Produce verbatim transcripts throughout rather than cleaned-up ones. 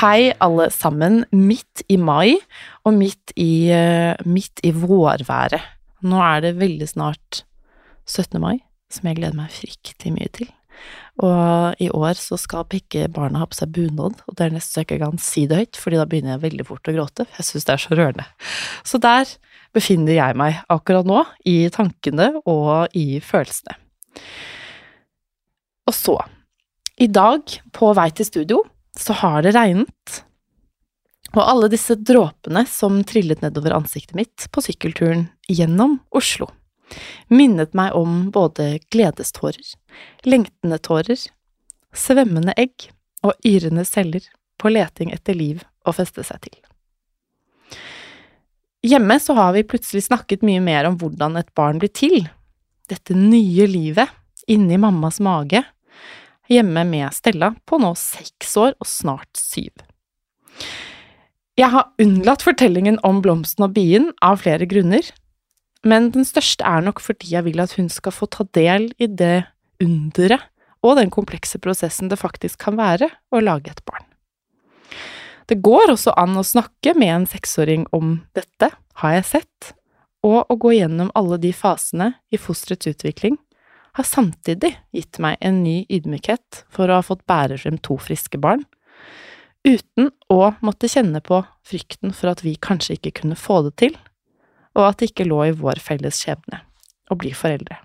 Hei alle sammen, midt i mai og midt i, uh, midt i vårværet. Nå er det veldig snart syttende mai, som jeg gleder meg fryktelig mye til. Og i år så skal ikke barna ha på seg bunad, og det er nesten så jeg ikke kan si det høyt, fordi da begynner jeg veldig fort å gråte. Jeg synes det er så rørende. Så der befinner jeg meg akkurat nå, i tankene og i følelsene. Og så, i dag på vei til studio, så har det regnet, og alle disse dråpene som trillet nedover ansiktet mitt på sykkelturen gjennom Oslo, minnet meg om både gledestårer, lengtende tårer, svømmende egg og yrende celler på leting etter liv å feste seg til. Hjemme så har vi plutselig snakket mye mer om hvordan et barn blir til, dette nye livet inni mammas mage, hjemme med Stella på nå seks år og snart syv. Jeg har unnlatt fortellingen om blomsten og bien av flere grunner, men den største er nok fordi jeg vil at hun skal få ta del i det underet og den komplekse prosessen det faktisk kan være å lage et barn. Det går også an å snakke med en seksåring om dette, har jeg sett, og å gå gjennom alle de fasene i fosterets utvikling, har samtidig gitt meg en ny ydmykhet for å ha fått bære frem to friske barn, uten å måtte kjenne på frykten for at vi kanskje ikke kunne få det til, og at det ikke lå i vår felles skjebne å bli foreldre.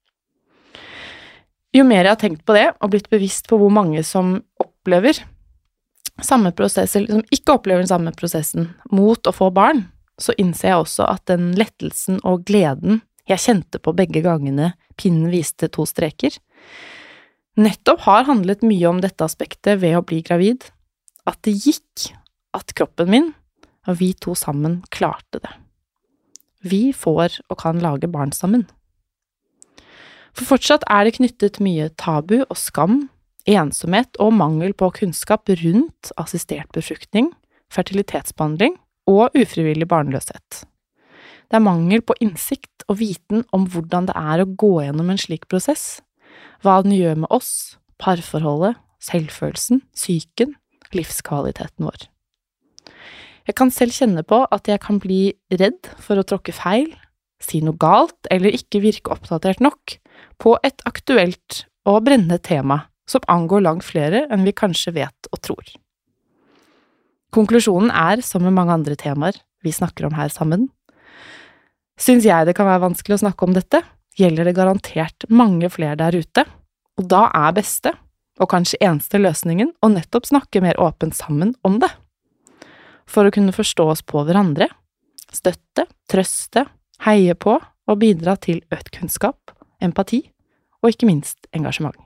Jo mer jeg har tenkt på det, og blitt bevisst på hvor mange som opplever samme prosess, eller som ikke opplever den samme prosessen mot å få barn, så innser jeg også at den lettelsen og gleden jeg kjente på begge gangene pinnen viste to streker, nettopp har handlet mye om dette aspektet ved å bli gravid, at det gikk, at kroppen min og vi to sammen klarte det. Vi får og kan lage barn sammen. For fortsatt er det knyttet mye tabu og skam, ensomhet og mangel på kunnskap rundt assistert befruktning, fertilitetsbehandling og ufrivillig barnløshet. Det er mangel på innsikt og viten om hvordan det er å gå gjennom en slik prosess, hva den gjør med oss, parforholdet, selvfølelsen, psyken, livskvaliteten vår. Jeg kan selv kjenne på at jeg kan bli redd for å tråkke feil, si noe galt eller ikke virke oppdatert nok på et aktuelt og brennende tema som angår langt flere enn vi kanskje vet og tror. Konklusjonen er, som med mange andre temaer vi snakker om her sammen, Syns jeg det kan være vanskelig å snakke om dette, gjelder det garantert mange flere der ute, og da er beste, og kanskje eneste løsningen, å nettopp snakke mer åpent sammen om det. For å kunne forstå oss på hverandre, støtte, trøste, heie på og bidra til økt kunnskap, empati og ikke minst engasjement.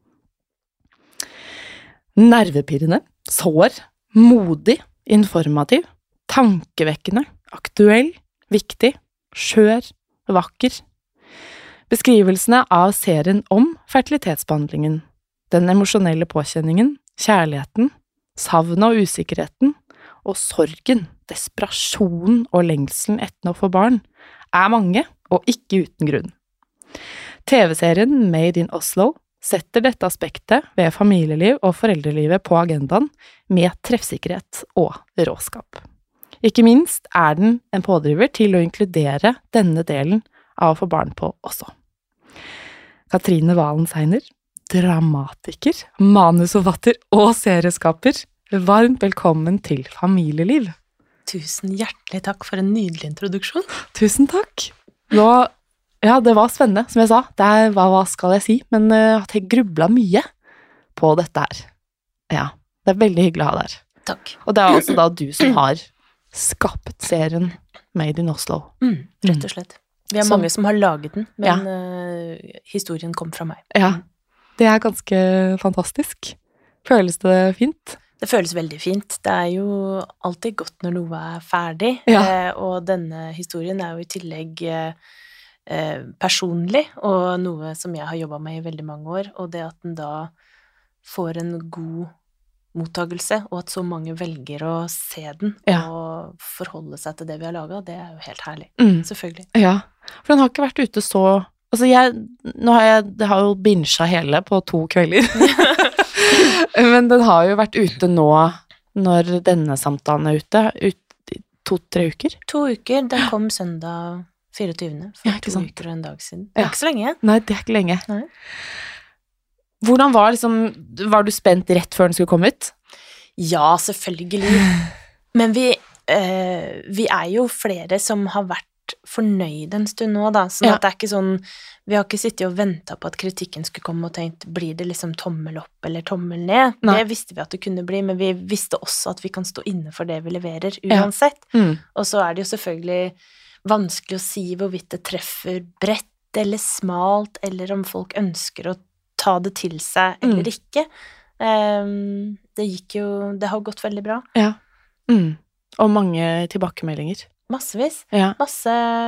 Nervepirrende, sår, modig, informativ, tankevekkende, aktuell, viktig, skjør, vakker. Beskrivelsene av serien om fertilitetsbehandlingen, den emosjonelle påkjenningen, kjærligheten, savnet og usikkerheten, og sorgen, desperasjonen og lengselen etter å få barn, er mange og ikke uten grunn. T V-serien Made in Oslo setter dette aspektet ved familieliv og foreldrelivet på agendaen med treffsikkerhet og råskap. Ikke minst er den en pådriver til å inkludere denne delen av å få barn på også. Katrine Valen Seiner, dramatiker, manusforfatter og serieskaper, varmt velkommen til Familieliv. Tusen hjertelig takk for en nydelig introduksjon. Tusen takk. Nå, ja, det var spennende, som jeg sa. Det er, hva, hva skal jeg si? Men uh, jeg grublet mye på dette her. Ja, det er veldig hyggelig å ha deg her. Takk. Og det er også da du som har skapt serien Made in Oslo. Mm, rett og slett. Vi er Så, mange som har laget den, men ja. uh, historien kom fra meg. Ja, det er ganske fantastisk. Føles det fint? Det føles veldig fint. Det er jo alltid godt når noe er ferdig, Ja. eh, og denne historien er jo i tillegg eh, personlig, og noe som jeg har jobbet med i veldig mange år, og det at den da får en god mottagelse, og at så mange velger å se den, Ja. og forholde seg til det vi har laget, det er jo helt herlig. Mm. Selvfølgelig. Ja, for den har ikke vært ute så... Altså, jeg, nå har jeg, det har jo binsja hele på to kvelder. Men den har jo vært ute nå når denne samtalen er ute? Ut i to-tre uker? To uker, den kom søndag fireogtyvende, for Ja, ikke to sant. uker og en dag siden. Det er Ja. ikke så lenge. Nei, det er ikke lenge. Nei. Hvordan var liksom, var du spent rett før den skulle komme ut? Ja, selvfølgelig. Men vi, eh, vi er jo flere som har vært fornøyd en stund nå, da. Sånn Ja. at det er ikke sånn, vi har ikke sittet og ventet på at kritikken skulle komme og tenkt, blir det liksom tommel opp eller tommel ned? Nei. Det visste vi at det kunne bli, men vi visste også at vi kan stå inne for det vi leverer Ja. uansett. Mm. Og så er det jo selvfølgelig vanskelig å si hvorvidt det treffer bredt eller smalt, eller om folk ønsker å ta det til seg eller Mm. ikke. Um, det gikk jo, det har gått veldig bra. Ja. Mm. Og mange tilbakemeldinger. Massevis. Ja. Masse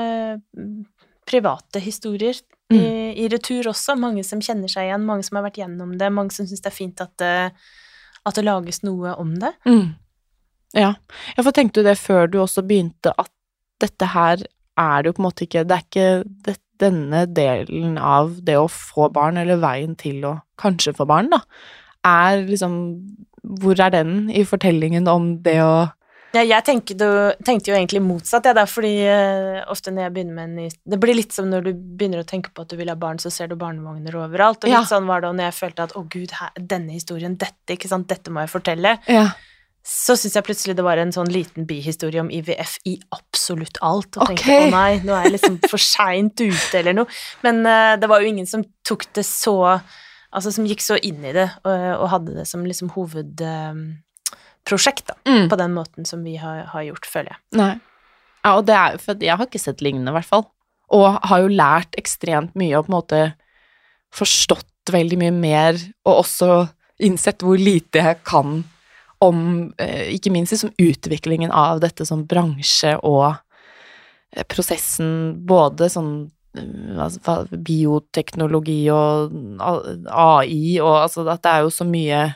mm, private historier Mm. i, i retur også. Mange som kjenner seg igjen, mange som har vært gjennom det, mange som synes det er fint at det, at det lages noe om det. Mm. Ja. Ja, for tenkte du det før du også begynte at dette her er det jo på en måte ikke, det er ikke det, denne delen av det å få barn, eller veien til å kanskje få barn, da, er liksom, hvor er den i fortellingen om det å Ja, jeg tenkte, tenkte jo egentlig motsatt, ja, da, fordi uh, ofte når jeg begynner med en ny... Det blir litt som når du begynner å tenke på at du vil ha barn, så ser du barnevogner overalt, og litt Ja. sånn var det når jeg følte at, å Gud, her, denne historien, dette, ikke sant, dette må jeg fortelle. Ja. Så synes jeg plutselig det var en sånn liten bihistorie om I V F i absolutt alt, og Ok. tenkte, å nei, nå er jeg liksom for sent ute eller noe. Men uh, det var jo ingen som tok det så, altså som gikk så inn i det, og, og hadde det som liksom hovedprosjekt, da, Mm. på den måten som vi har, har gjort, føler jeg. Nei. Ja, og det er jo, for jeg har ikke sett lignende i hvert fall, og har jo lært ekstremt mye og på en måte forstått veldig mye mer, og også innsett hvor lite jeg kan om, eh, ikke minst liksom utviklingen av dette som bransje og eh, prosessen, både sånn eh, altså, hva- bioteknologi og A I, og altså at det er jo så mye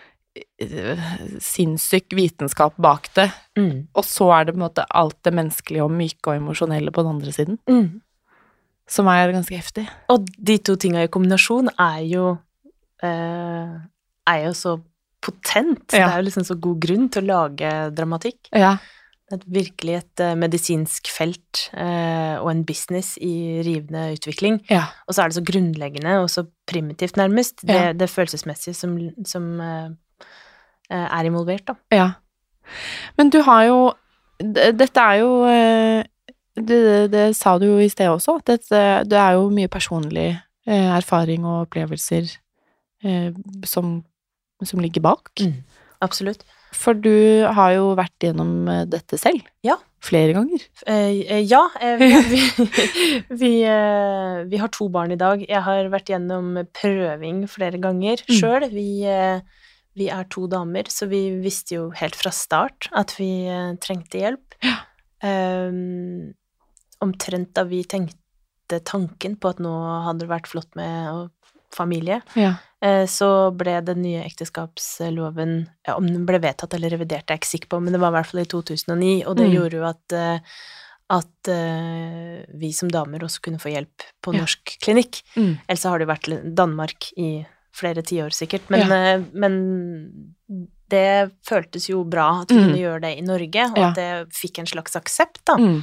eh, sinnssyk vitenskap bak det, Mm. og så er det på en måte alt det menneskelige og myke og emosjonelle på den andre siden, Mm. som er ganske heftig. Og de to tinga i kombinasjon er jo eh, er jo så potent. Ja. Det er jo liksom så god grunn til å lage dramatikk. Ja. Det er virkelig et eh, medisinsk felt eh, og en business i rivende utvikling. Ja. Og så er det så grunnleggende og så primitivt, nærmest, det, Ja. det følelsesmessige som, som eh, er involvert, da. Ja. Men du har jo d- Dette er jo eh, det, det sa du jo i sted også, at dette, det er jo mye personlig eh, erfaring og opplevelser eh, som, som ligger bak. Mm. Absolutt. For du har jo vært gjennom eh, dette selv. Ja. Flere ganger. Eh, eh, ja, eh, vi, vi, vi, eh, vi har to barn i dag. Jeg har vært gjennom prøving flere ganger Mm. sjøl. Vi, eh, vi er to damer, så vi visste jo helt fra start at vi eh, trengte hjelp. Ja. Um, omtrent da vi tenkte tanken på at nå hadde det vært flott med å- familie, Ja. eh, så ble den nye ekteskapsloven, ja, om den ble vedtatt eller revidert, er jeg ikke sikker på, men det var i hvert fall i to tusen og ni, og det Mm. gjorde jo at, eh, at eh, vi som damer også kunne få hjelp på Ja. norsk klinikk. Mm. Ellers så har det jo vært i Danmark i flere tiår sikkert, men, eh, men det føltes jo bra at vi Mm. kunne gjøre det i Norge, og Ja. at det fikk en slags aksept, da. Mm.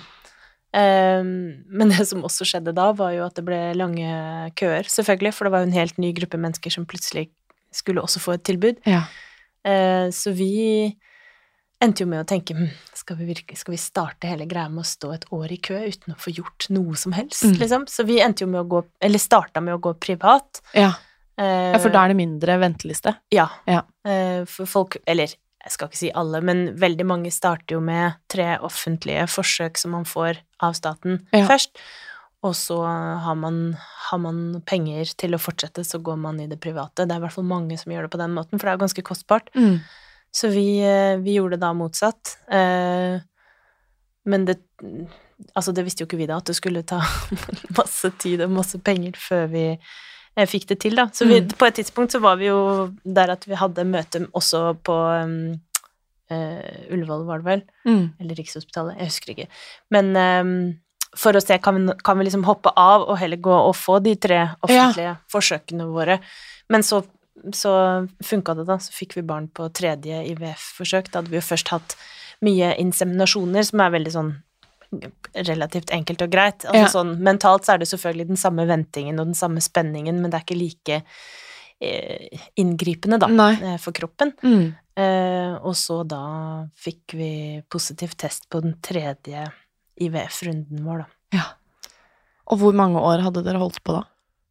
Um, men det som også skjedde da, var jo at det ble lange køer, selvfølgelig, for det var jo en helt ny gruppe mennesker som plutselig skulle også få et tilbud. Ja. Uh, så vi endte jo med å tenke, hm, skal vi, virke, skal vi starte hele greia med å stå et år i kø uten å få gjort noe som helst, Mm. liksom? Så vi endte jo med å gå, eller starta med å gå privat. Ja. Uh, ja, for da er det mindre venteliste. Ja. Ja. Uh, for folk, eller jeg skal ikke si alle, men veldig mange starter jo med tre offentlige forsøk som man får av staten Ja. først, og så har man, har man penger til å fortsette, så går man i det private. Det er i hvert fall mange som gjør det på den måten, for det er jo ganske kostbart. Mm. Så vi, eh, vi gjorde det da motsatt. Eh, Men det, altså det visste jo ikke vi da, at det skulle ta masse tid og masse penger før vi eh, fikk det til, da. Så vi, Mm. på et tidspunkt så var vi jo der at vi hadde møte også på um, eh, Ullevål, var det vel? Mm. Eller Rikshospitalet, jeg husker ikke. Men um, for å se, kan vi, kan vi liksom hoppe av og heller gå og få de tre offentlige forsøkene våre. Men så så funket det da, så fikk vi barn på tredje I V F-forsøk. Da hadde vi jo først hatt mye inseminasjoner, som er veldig sånn relativt enkelt og greit. Altså Ja. sånn, mentalt så er det selvfølgelig den samme ventingen og den samme spenningen, men det er ikke like eh, inngripende da, Nei. eh, for kroppen. Mm. Eh, og så da fikk vi positiv test på den tredje I V F-runden vår da. Ja. Og hvor mange år hadde dere holdt på da?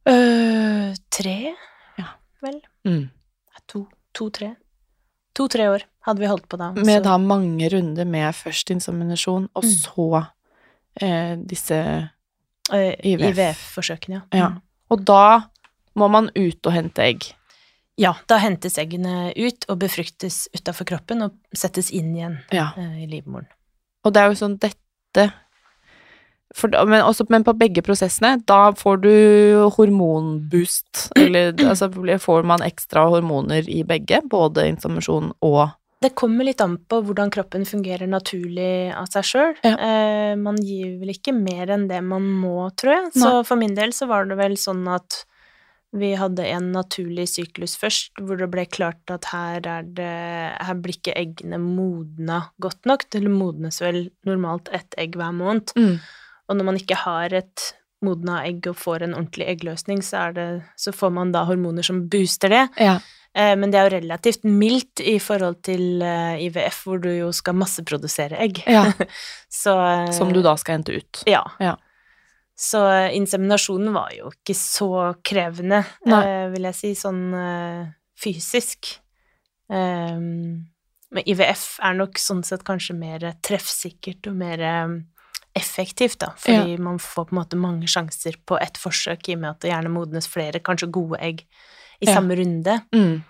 Eh, tre, Ja. vel? Mm. To, to, tre. To-tre år hadde vi holdt på da. Med så- da mange runder med først inseminasjon, og Mm. så eh, disse Eh, I V F. I V F-forsøkene, ja. Ja. Mm. Og da må man ut og hente egg. Ja, da hentes eggene ut og befruktes utenfor kroppen og settes inn igjen Ja. eh, i livmoren. Og det er jo sånn dette for, da- men, også, men på begge prosessene, da får du hormonboost, eller altså får man ekstra hormoner i begge, både inseminasjon og Det kommer litt an på hvordan kroppen fungerer naturlig av seg selv. Ja. Eh, man gir vel ikke mer enn det man må, tror jeg. Så Nei. for min del så var det vel sånn at vi hadde en naturlig syklus først, hvor det ble klart at her er det, her blir ikke eggene modna godt nok. Det modnes vel normalt ett egg hver måned. mm. Og når man ikke har et modna egg og får en ordentlig eggløsning, så, er det, så får man da hormoner som booster det. Ja. Eh, men det er jo relativt mildt i forhold til eh, I V F, hvor du jo skal masseprodusere egg. Ja. Så, eh, Som du da skal hente ut. Ja. Ja. Så eh, inseminasjonen var jo ikke så krevende, Nei. eh, vil jeg si, sånn eh, fysisk. Eh, men I V F er nok sånn sett kanskje mer treffsikkert og mer eh, effektivt, da, fordi man får på en måte mange sjanser på ett forsøk, i og med at det gjerne modnes flere, kanskje gode egg, i Ja. samme runde. Mm.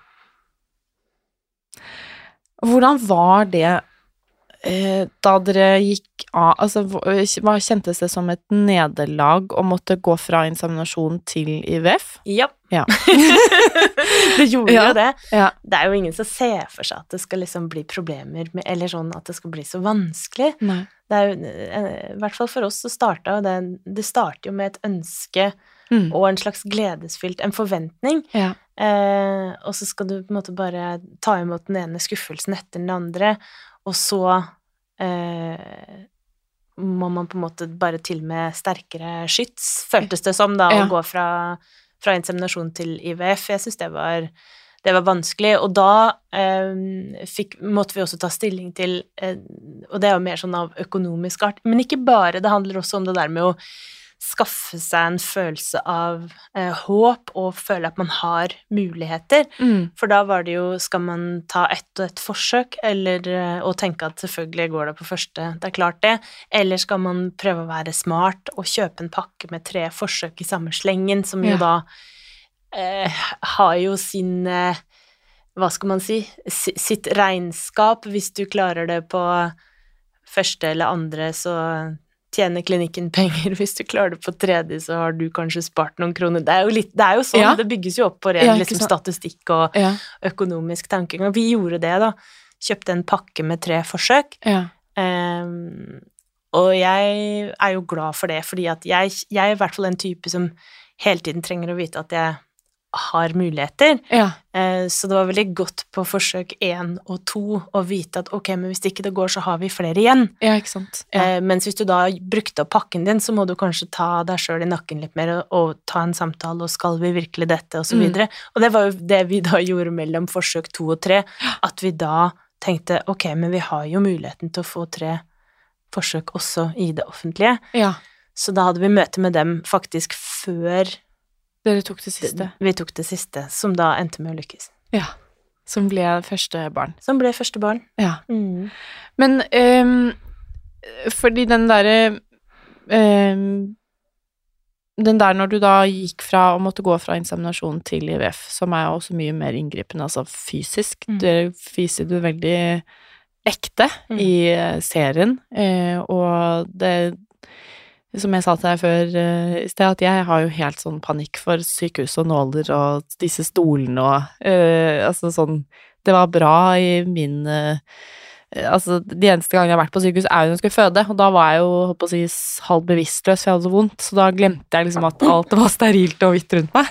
Hvordan var det eh, da dere gikk av, altså hva hva kjentes det som et nederlag å måtte gå fra inseminasjon til I V F? Ja. Ja. Det gjorde Ja. jo det. Ja. Det er jo ingen som ser for seg at det skal liksom bli problemer med, eller sånn at det skal bli så vanskelig. Nei. Det er jo, eh, i hvert fall for oss så starta jo det, det starter jo med et ønske Mm. og en slags gledesfylt, en forventning, Ja. eh, og så skal du på en måte bare ta imot den ene skuffelsen etter den andre, og så eh, må man på en måte bare til med sterkere skyts, føltes det som da, Ja. å gå fra, fra inseminasjon til I V F. Jeg synes det var, det var vanskelig, og da eh, fikk, måtte vi også ta stilling til, eh, og det er jo mer sånn av økonomisk art, men ikke bare, det handler også om det der med å skaffe seg en følelse av eh, håp og føle at man har muligheter. Mm. For da var det jo, skal man ta ett og ett forsøk, eller, eh, og tenke at selvfølgelig går det på første, det er klart det, eller skal man prøve å være smart og kjøpe en pakke med tre forsøk i samme slengen, som jo Ja. da eh, har jo sin, eh, hva skal man si, si- sitt regnskap. Hvis du klarer det på første eller andre, så tjener klinikken penger. Hvis du klarer det på tredje, så har du kanskje spart noen kroner. Det er jo, litt, det er jo sånn, Ja. det bygges jo opp på ren Ja, ikke liksom, sant. statistikk og Ja. økonomisk tanking. Og vi gjorde det, da. Kjøpte en pakke med tre forsøk. Ja. Ehm, og jeg er jo glad for det, fordi at jeg, jeg er i hvert fall en type som hele tiden trenger å vite at jeg har muligheter. Ja. Eh, så det var veldig godt på forsøk én og to å vite at ok, men hvis ikke det går, så har vi flere igjen. Ja, ikke sant. Ja. Eh, mens hvis du da brukte opp pakken din, så må du kanskje ta deg selv i nakken litt mer og, og ta en samtale, og skal vi virkelig dette, og så Mm. videre. Og det var jo det vi da gjorde mellom forsøk to og tre, at vi da tenkte ok, men vi har jo muligheten til å få tre forsøk også i det offentlige. Ja. Så da hadde vi møte med dem faktisk før Dere tok det siste. vi tok det siste, som da endte med å lykkes. Ja. Som ble første barn. Som ble første barn. Ja. Mm. Men ehm, fordi den derre ehm, Den der når du da gikk fra å måtte gå fra inseminasjon til I V F, som er jo også mye mer inngripende, altså fysisk, Mm. det viser du veldig ekte Mm. i eh, serien, eh, og det som jeg sa til deg før eh, i sted, at jeg har jo helt sånn panikk for sykehus og nåler og disse stolene og eh, altså sånn, det var bra i min eh, altså, de eneste gangene jeg har vært på sykehus er jo når jeg skulle føde, og da var jeg jo, holdt på å si, halv bevisstløs, for jeg hadde så vondt, så da glemte jeg liksom at alt var sterilt og hvitt rundt meg.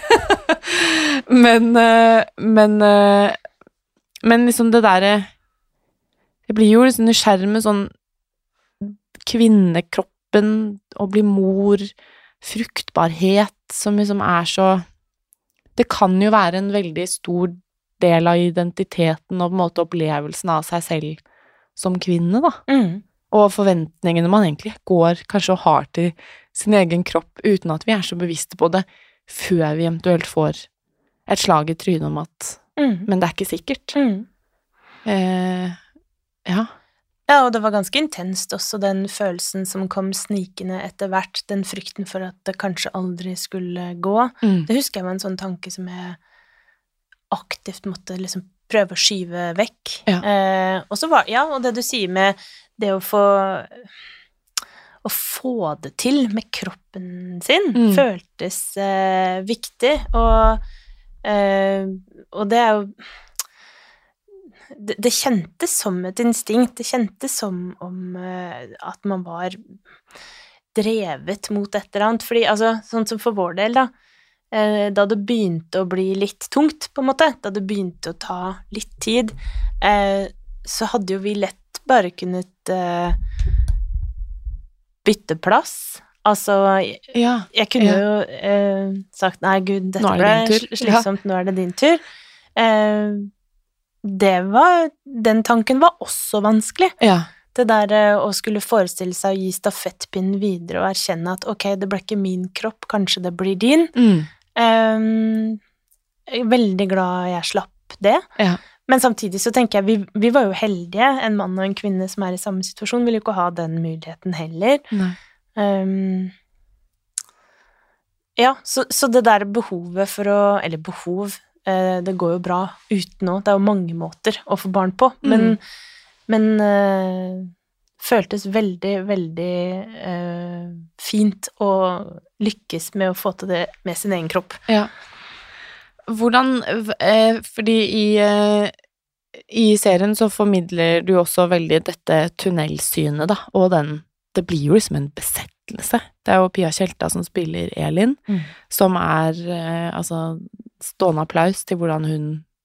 men, eh, men, eh, men liksom det der jeg blir jo liksom nysgjerrig med sånn kvinnekroppen, å bli mor, fruktbarhet, som liksom er så det kan jo være en veldig stor del av identiteten og på en måte opplevelsen av seg selv som kvinne, da. Mm. Og forventningene man egentlig går kanskje og har til sin egen kropp, uten at vi er så bevisste på det, før vi eventuelt får et slag i trynet om at Mm. men det er ikke sikkert. Mm. Eh, ja. Ja, og det var ganske intenst også, den følelsen som kom snikende etter hvert, den frykten for at det kanskje aldri skulle gå. Mm. Det husker jeg var en sånn tanke som jeg aktivt måtte liksom prøve å skyve vekk. Ja. Eh, og så var, ja, og det du sier med det å få å få det til med kroppen sin, Mm. føltes eh, viktig, og, eh, og det er jo det, det kjentes som et instinkt, det kjentes som om eh, at man var drevet mot et eller annet, fordi, altså, sånn som for vår del da, eh, da det begynte å bli litt tungt, på en måte, da det begynte å ta litt tid, eh, så hadde jo vi lett bare kunnet eh, bytte plass. Altså, jeg, Ja. jeg kunne Ja. jo eh, sagt, nei gud, dette Nå er det ble din tur. sl- slitsomt, nå er det din tur. Eh, det var, den tanken var også vanskelig. Ja. Det der eh, å skulle forestille seg å gi stafettpinnen videre og erkjenne at ok, det ble ikke min kropp, kanskje det blir din. Mm. Eh, jeg er veldig glad jeg slapp det. Ja. Men samtidig så tenker jeg, vi, vi var jo heldige, en mann og en kvinne som er i samme situasjon, vil jo ikke ha den muligheten heller. Nei. Um, ja, så, så det der behovet for å, eller behov, eh, det går jo bra uten nå, det er jo mange måter å få barn på, men, Mm. men eh, føltes veldig, veldig eh, fint å lykkes med å få til det med sin egen kropp. Ja. Hvordan, eh, fordi i, eh, i serien så formidler du også veldig dette tunnelsynet, da, og den, det blir jo liksom en besettelse. Det er jo Pia Tjelta som spiller Elin, Mm. som er, eh, altså, stående applaus til hvordan hun,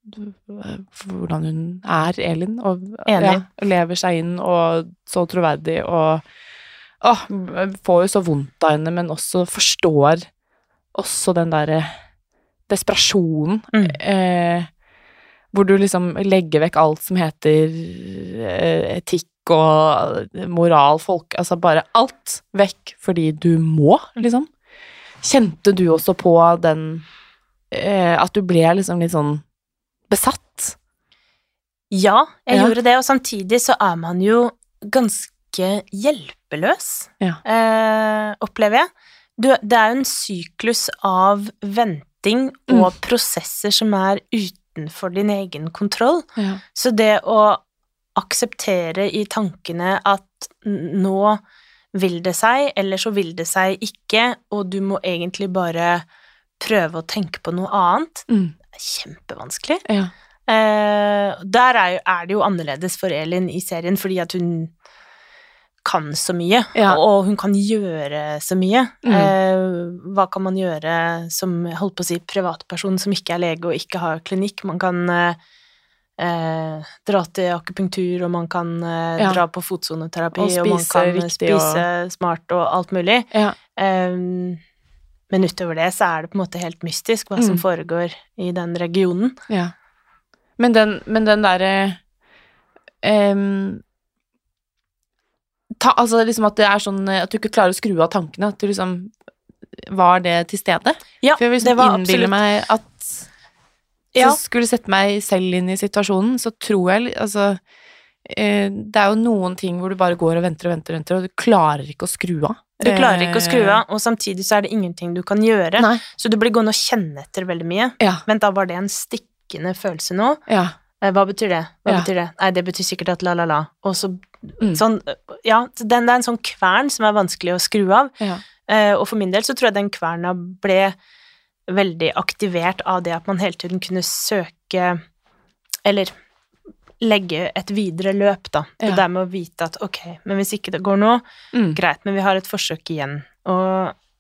hvordan hun er Elin, og Enig. ja, lever seg inn, og så troverdig, og åh, får jo så vondt av henne, men også forstår også den der desperasjonen, Mm. eh, hvor du liksom legger vekk alt som heter eh, etikk og moral, folk, altså bare alt vekk, fordi du må, liksom. Kjente du også på den, eh, at du ble liksom litt sånn besatt? Ja, jeg Ja. gjorde det, og samtidig så er man jo ganske hjelpeløs, Ja. eh, opplever jeg. Du, det er jo en syklus av venting og Mm. prosesser som er utenfor din egen kontroll. Ja. Så det å akseptere i tankene at n- nå vil det seg, eller så vil det seg ikke, og du må egentlig bare prøve å tenke på noe annet, Mm. det er kjempevanskelig. Ja. Eh, der er, jo, er det jo annerledes for Elin i serien, fordi at hun kan så mye, Ja. og hun kan gjøre så mye. Mm. Eh, hva kan man gjøre som, jeg holdt på å si, privatperson som ikke er lege og ikke har klinikk? Man kan eh, eh, dra til akupunktur, og man kan eh, Ja. dra på fotsoneterapi, Og og, man spise kan riktig, spise smart og alt mulig. Ja. Eh, men utover det så er det på en måte helt mystisk hva som Mm. foregår i den regionen. Ja. Men den, men den derre em, ta, altså liksom at det er sånn at du ikke klarer å skru av tankene, at du liksom var det til stede? Ja, For jeg vil det liksom var innbille absolutt. meg at hvis Ja. jeg skulle sette meg selv inn i situasjonen, så tror jeg li- altså eh, det er jo noen ting hvor du bare går og venter og venter og venter, og du klarer ikke å skru av. Du klarer ikke å skru av, og samtidig så er det ingenting du kan gjøre. Nei. Så du blir gående og kjenne etter veldig mye. Ja. Vent, da var det en stikkende følelse nå. Ja. Eh, Hva betyr det? Hva Ja. betyr det? Nei, det betyr sikkert at la-la-la. Og så Mm. sånn, ja, så den, det er en sånn kvern som er vanskelig å skru av. Ja. Eh, og for min del så tror jeg den kverna ble veldig aktivert av det at man hele tiden kunne søke, eller legge et videre løp, da. Det Ja. der med å vite at ok, men hvis ikke det går nå, Mm. greit, men vi har et forsøk igjen. Og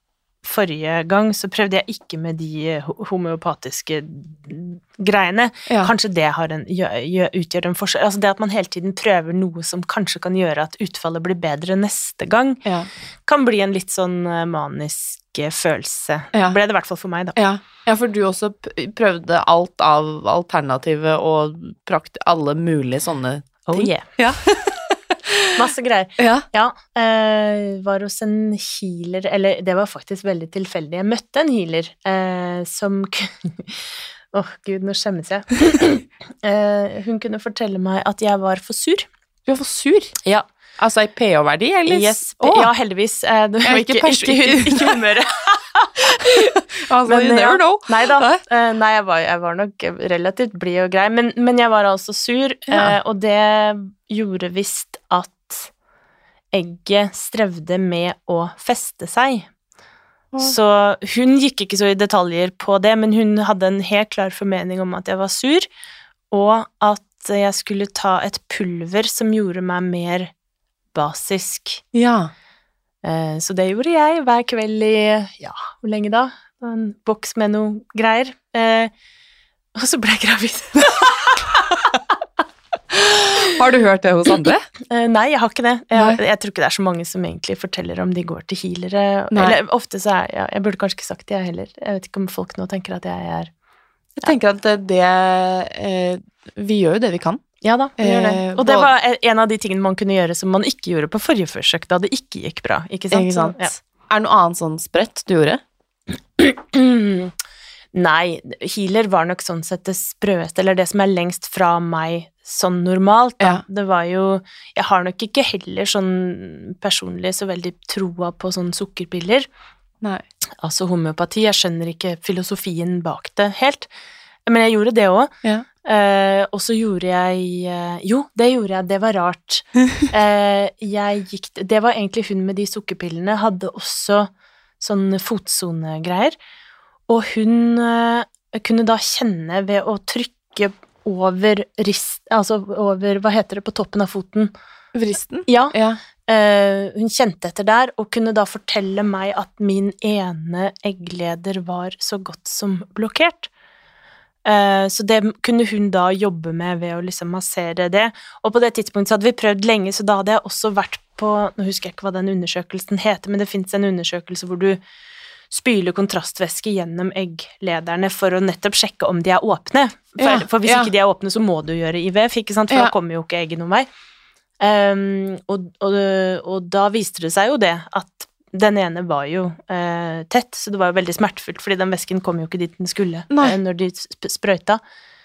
forrige gang så prøvde jeg ikke med de homeopatiske greiene. Ja. Kanskje det har en, gjør, utgjør en forskjell. Altså det at man hele tiden prøver noe som kanskje kan gjøre at utfallet blir bedre neste gang, Ja. kan bli en litt sånn manisk følelse. Ja. Ble det i hvert fall for meg, da. Ja. Ja, for du også p- prøvde alt av alternative og prakt alle mulige sånne Oh ting. yeah. Ja. Masse greier. Ja. Ja, eh, var hos en healer, eller det var faktisk veldig tilfeldig. Jeg møtte en healer eh, som Åh, oh, gud, nå skjemmes jeg. eh, hun kunne fortelle meg at jeg var for sur. Du var for sur? Ja. Altså i pH-verdi, eller? Yes. Åh. Ja, heldigvis. Eh, det var Ja, ikke ikke, pers- ikke, ikke, ikke humøret. Altså, Men, you ja. never know. Nei da. Nei? Eh, nei, jeg var, jeg var nok relativt blid og grei, men, men jeg var altså sur, Ja. eh, og det gjorde visst at egget strevde med å feste seg. Åh. Så hun gikk ikke så i detaljer på det, men hun hadde en helt klar formening om at jeg var sur, og at jeg skulle ta et pulver som gjorde meg mer basisk. Ja. Eh, Så det gjorde jeg hver kveld i, ja, hvor lenge da? En boks med noe greier. Eh, Og så ble jeg gravid. Har du hørt det hos andre? Eh, Nei, jeg har ikke det. Jeg, Nei. jeg tror ikke det er så mange som egentlig forteller om de går til healere. Nei. Eller ofte så er jeg, jeg burde kanskje ikke sagt det jeg heller. Jeg vet ikke om folk nå tenker at jeg er Jeg tenker at det, det eh, Vi gjør jo det vi kan. Ja da, vi gjør det. Eh, Og det både- var en av de tingene man kunne gjøre som man ikke gjorde på forrige forsøk, da det ikke gikk bra, ikke sant? Ikke sant? Så, ja. Er det noe annet sånn sprøtt du gjorde? Nei, healer var nok sånn sett det sprøeste, eller det som er lengst fra meg sånn normalt, da. Ja. Det var jo, jeg har nok ikke heller sånn personlig så veldig troa på sånn sukkerpiller, Nei. altså homeopati, jeg skjønner ikke filosofien bak det helt, men jeg gjorde det også. Ja. Eh, og så gjorde jeg eh, Jo, det gjorde jeg, det var rart. eh, jeg gikk Det var egentlig hun med de sukkerpillene, hadde også sånn fotsonegreier, og hun eh, kunne da kjenne ved å trykke over rist, altså over, hva heter det, på toppen av foten. Vristen? Ja, Ja. eh, hun kjente etter der, og kunne da fortelle meg at min ene eggleder var så godt som blokkert. Eh, så det kunne hun da jobbe med ved å liksom massere det, og på det tidspunktet så hadde vi prøvd lenge, så da hadde jeg også vært på, nå husker jeg ikke hva den undersøkelsen heter, men det finnes en undersøkelse hvor du spyler kontrastvæske gjennom egglederne for å nettopp sjekke om de er åpne, for, Ja, for hvis ja. ikke de er åpne så må du gjøre I V F, ikke sant, for Ja. da kommer jo ikke egget noen vei. Um, og, og, og da viste det seg jo det at den ene var jo eh, tett, så det var jo veldig smertefullt, fordi den væsken kom jo ikke dit den skulle Nei. eh, når de sp sprøyta.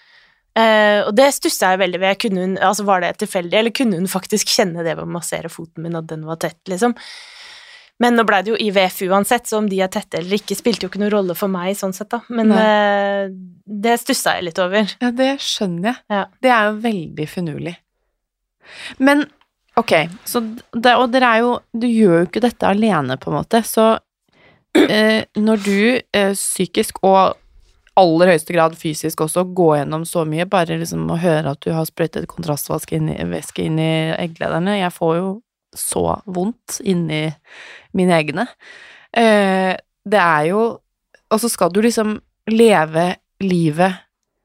Eh, og det stusset jeg veldig ved. Kunne hun, altså var det tilfeldig, eller kunne hun faktisk kjenne det ved å massere foten min, at den var tett, liksom? Men nå ble det jo I V F uansett, så om de er tette eller ikke, spilte jo ikke noen rolle for meg sånn sett, da. Men eh, det stusset jeg litt over. Ja, det skjønner jeg. Ja. Det er jo veldig finurlig. Men, ok, så det, og dere er jo, du gjør jo ikke dette alene på en måte, så eh, når du eh, psykisk og aller høyeste grad fysisk også går gjennom så mye, bare liksom å høre at du har sprøytet kontrastvæske inn, i- væske inn i egglederne, jeg får jo så vondt inni mine egne. Eh, det er jo, og så skal du liksom leve livet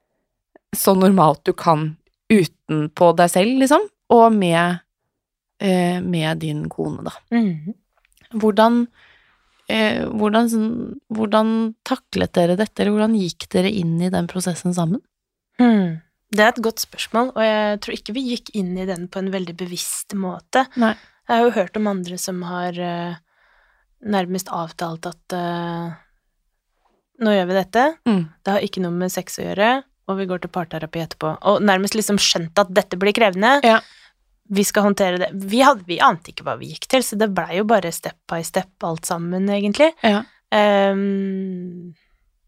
så normalt du kan utenpå deg selv, liksom, og med, eh, med din kone, da. Mhm. Hvordan, eh, hvordan, sånn- hvordan taklet dere dette, eller hvordan gikk dere inn i den prosessen sammen? Hmm. Det er et godt spørsmål, og jeg tror ikke vi gikk inn i den på en veldig bevisst måte. Nei. Jeg har jo hørt om andre som har eh, nærmest avtalt at eh, nå gjør vi dette, Mm. det har ikke noe med sex å gjøre, og vi går til parterapi etterpå. Og nærmest liksom skjønt at dette blir krevende, Ja. vi skal håndtere det. Vi, hadde, vi ante ikke hva vi gikk til, så det ble jo bare step by step alt sammen, egentlig. Ja. Ehm,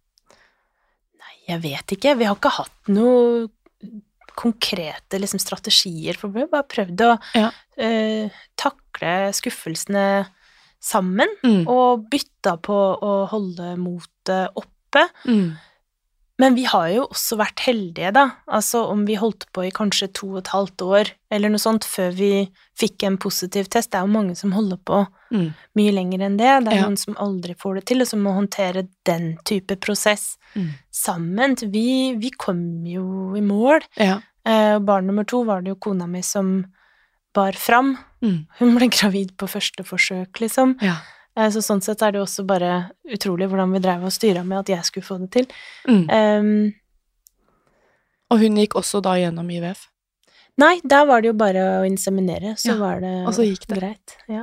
nei, jeg vet ikke. Vi har ikke hatt noe konkrete liksom, strategier, for vi har bare prøvd å Ja. eh, takle skuffelsene sammen, Mm. og bytta på å holde motet oppe. Mm. Men vi har jo også vært heldige, da. Altså om vi holdt på i kanskje to og et halvt år, eller noe sånt, før vi fikk en positiv test. Det er jo mange som holder på Mm. mye lenger enn det. Det er Ja. noen som aldri får det til, og som må håndtere den type prosess Mm. sammen. Vi, vi kom jo i mål. Ja. Eh, barn nummer to var det jo kona mi som bar fram. Mm. Hun ble gravid på første forsøk, liksom. Ja. Eh, så sånn sett er det jo også bare utrolig hvordan vi drev og styret med at jeg skulle få det til. Mm. Um, Og hun gikk også da gjennom I V F. nei, der var det jo bare å inseminere, så Ja, var det, og så gikk det. greit. Ja.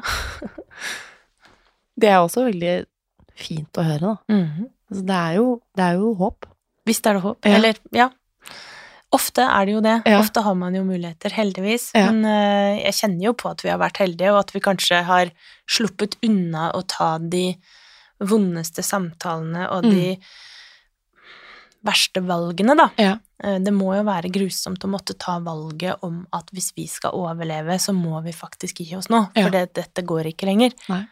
Det er også veldig fint å høre, da. Mhm. Altså, det er jo, det er jo håp. Visst er det håp. Ja. Eller, ja. Ofte er det jo det. Ja. Ofte har man jo muligheter, heldigvis. Ja. Men eh, jeg kjenner jo på at vi har vært heldige, og at vi kanskje har sluppet unna å ta de vondeste samtalene og de verste valgene, da. Ja. Eh, Det må jo være grusomt å måtte ta valget om at hvis vi skal overleve, så må vi faktisk gi oss nå, Ja. for det, dette går ikke lenger.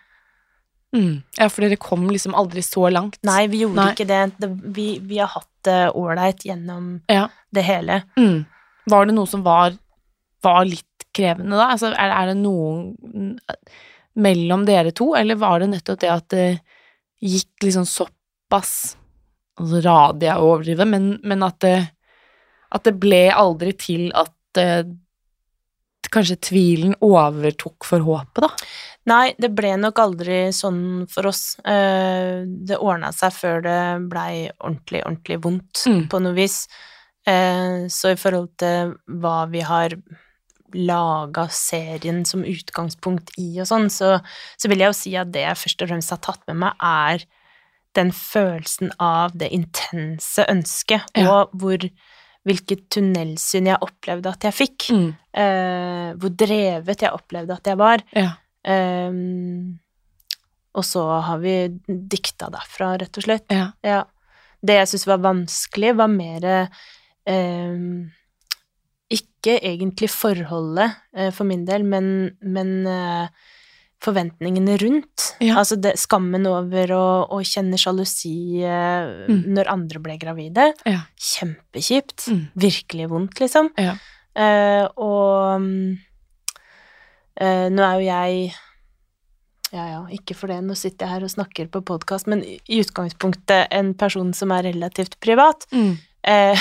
Mm. Ja, for dere kom liksom aldri så langt. Nei, vi gjorde Nei. ikke det. det vi, vi har hatt det ålreit gjennom Ja. det hele. Mm. Var det noe som var, var litt krevende da? Altså, er, er det noen mellom dere to, eller var det nettopp det at det gikk liksom såpass, altså radig er å overdrive, men, men at det, at det ble aldri til at eh, kanskje tvilen overtok for håpet da? Nei, det ble nok aldri sånn for oss. Eh, Det ordnet seg før det blei ordentlig, ordentlig vondt Mm. på noe vis. Eh, Så i forhold til hva vi har laget serien som utgangspunkt i og sånn, så, så vil jeg jo si at det jeg først og fremst har tatt med meg er den følelsen av det intense ønsket, Ja. og hvor, hvilket tunnelsyn jeg opplevde at jeg fikk. Mm. Eh, hvor drevet jeg opplevde at jeg var. Ja. Um, og så har vi dikta derfra, rett og slett. Ja. Ja. Det jeg synes var vanskelig, var mer um, ikke egentlig forholdet eh, for min del, men, men eh, forventningene rundt. Ja. Altså det, skammen over å, å kjenne sjalusi eh, Mm. når andre ble gravide. Ja. Kjempekjipt. Mm. Virkelig vondt, liksom. Ja. Eh, og mm, eh, nå er jo jeg ja, ja, ikke for det, nå sitter jeg her og snakker på podcast, men i i utgangspunktet en person som er relativt privat. Mm. Eh,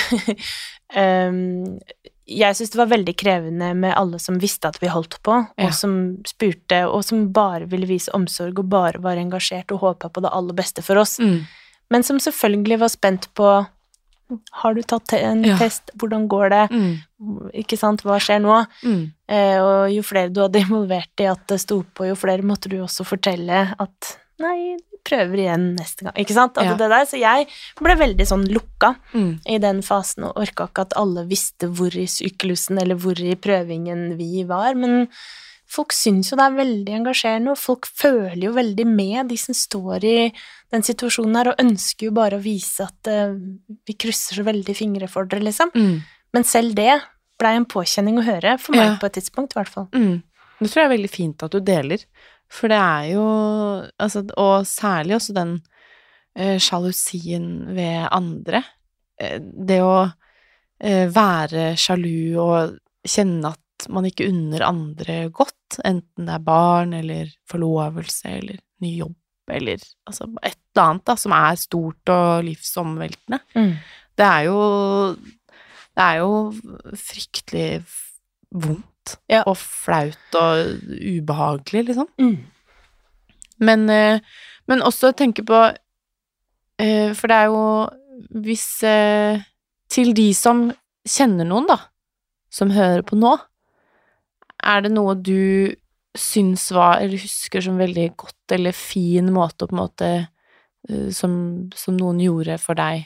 em, jeg synes det var veldig krevende med alle som visste at vi holdt på, Ja. og som spurte, og som bare ville vise omsorg, og bare var engasjert og håpet på det aller beste for oss. Mm. Men som selvfølgelig var spent på, har du tatt te- en Ja. test, hvordan går det? Mm. Ikke sant, hva skjer nå? Mm. Eh, og jo flere du hadde involvert i at det sto på, jo flere måtte du også fortelle at nei, vi prøver igjen neste gang, ikke sant? Altså Ja. det der, så jeg ble veldig sånn lukka Mm. i den fasen og orka ikke at alle visste hvor i syklusen eller hvor i prøvingen vi var, men folk syns jo det er veldig engasjerende, og folk føler jo veldig med de som står i den situasjonen her, og ønsker jo bare å vise at eh, vi krysser så veldig fingre for dere, liksom. Mm. Men selv det ble en påkjenning å høre, for meg Ja. på et tidspunkt i hvert fall. Mm. Det tror jeg er veldig fint at du deler, for det er jo, altså, og særlig også den eh, sjalusien ved andre. Eh, det å eh, være sjalu og kjenne at man ikke unner andre godt, enten det er barn eller forlovelse eller ny jobb eller altså et eller annet da, som er stort og livsomveltende. Mm. Det er jo det er jo fryktelig vondt Ja. og flaut og ubehagelig, liksom. Mm. Men, eh, men også tenke på eh, for det er jo hvis eh, til de som kjenner noen, da, som hører på nå, er det noe du syns var, eller husker som veldig godt eller fin måte, på en måte, eh, som, som noen gjorde for deg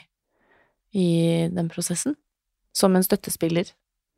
i den prosessen? Som en støttespiller?